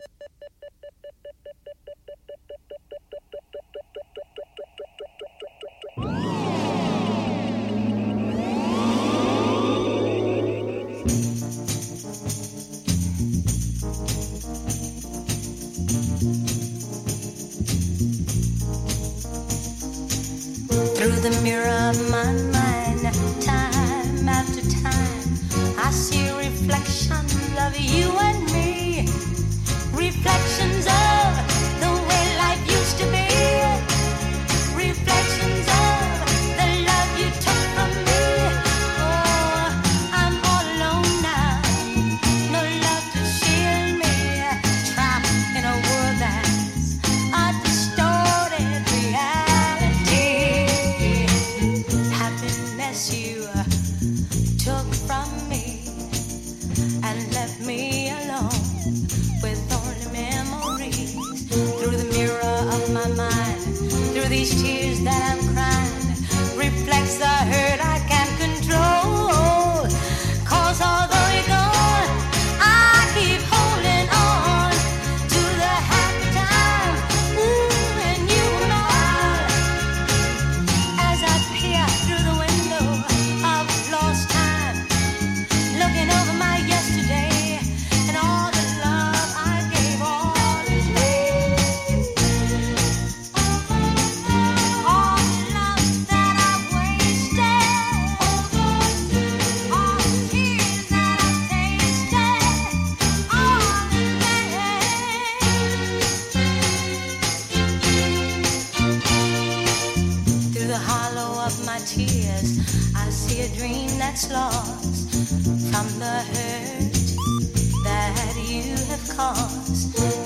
Through the mirror of my mind, time after time, I see reflections of you and me. Reflections of the way life used to be. Reflections of the love you took from me. Oh, I'm all alone now. No love to shield me. Trapped in a world that's a distorted reality. Happiness you took from me and left me alone with only memories. Through the mirror of my mind, through these tears that I'm crying, reflects the hurt I can't control. 'Cause although you're gone, I keep holding on to the happy time. Ooh, and you were mine. As I peer through the window of lost time, looking over my yesterday and all the love I gave, all is vain. All the love that I've wasted, all the tears that I've tasted, all in vain. Through the hollow of my tears, I see a dream that's lost from the hurt that you have caused.